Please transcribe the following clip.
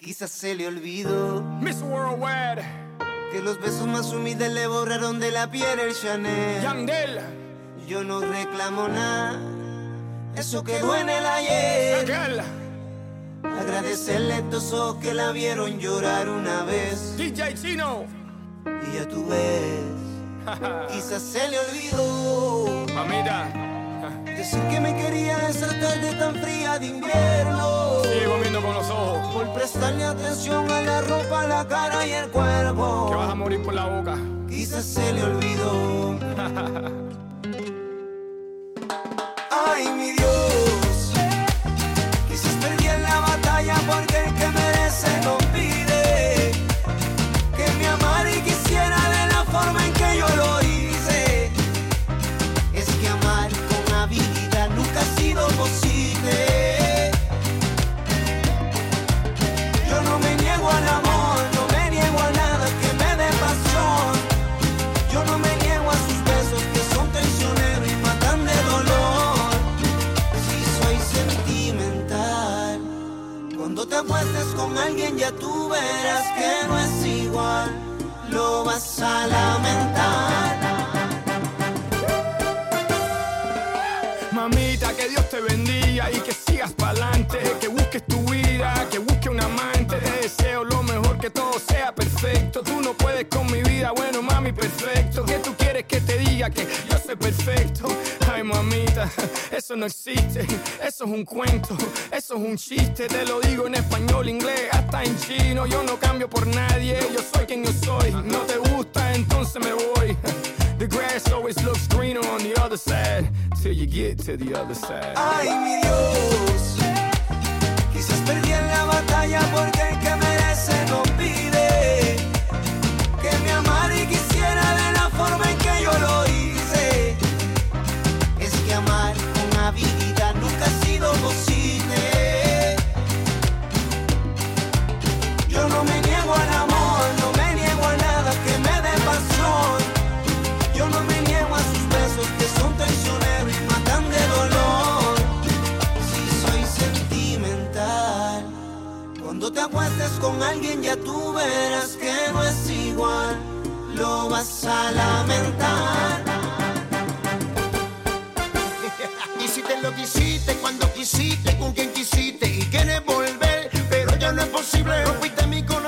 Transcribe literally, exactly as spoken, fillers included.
Quizás se le olvidó Miss Worldwide, que los besos más humildes le borraron de la piel el Chanel. Yandel, Yo no reclamo nada, eso quedó en el ayer. Raquel, Agradecerle a estos ojos que la vieron llorar una vez. D J Chino, Y ya tú ves, quizás se le olvidó mamita, decir que me quería esa tarde tan fría de invierno. sigue comiendo con los ojos, Por prestarle atención a la ropa, la cara y el cuerpo. que vas a morir por la boca. Quizás se le olvidó. Ay, mi Dios, quizás perdí en la batalla porque el que merece no pide que me amara y quisiera de la forma en que yo lo hice. Es que amar con habilidad nunca ha sido posible. Yo no me niego al amor, no me niego a nada que me dé pasión. Yo no me niego a sus besos que son traicioneros y matan de dolor. Si soy sentimental, cuando te acuestes con alguien ya tú verás que no es igual. Lo vas a lamentar. Mamita, que Dios te bendiga y que sigas pa'lante, que busques tu vida, que busques un amante. Te deseo lo mejor, que todo sea perfecto. Tú no puedes con mi vida, bueno mami, perfecto. ¿Qué tú quieres que te diga? Que yo soy perfecto. Ay mamita, eso no existe, eso es un cuento, eso es un chiste. Te lo digo en español, inglés, hasta en chino. Yo no cambio por nadie, yo soy quien yo soy. No te gusta, entonces me voy. The grass always looks greener on the other side, till you get to the other side. Ay, mi Dios, quizás perdí en la batalla porque el que merece no pide que me amara y quisiera de la forma en que yo lo hice. Es que amar con habilidad nunca ha sido posible. Yo no me niego al amor, no me niego a nada que me dé pasión. Yo no me niego a sus besos que son traicioneros y matan de dolor. Si soy sentimental, cuando te acuestes con alguien ya tú verás que no es igual. Lo vas a lamentar. Y si te lo quisiste, cuando quisiste, con quien quisiste y quieres volver, pero ya no es posible. Rompiste mi corazón.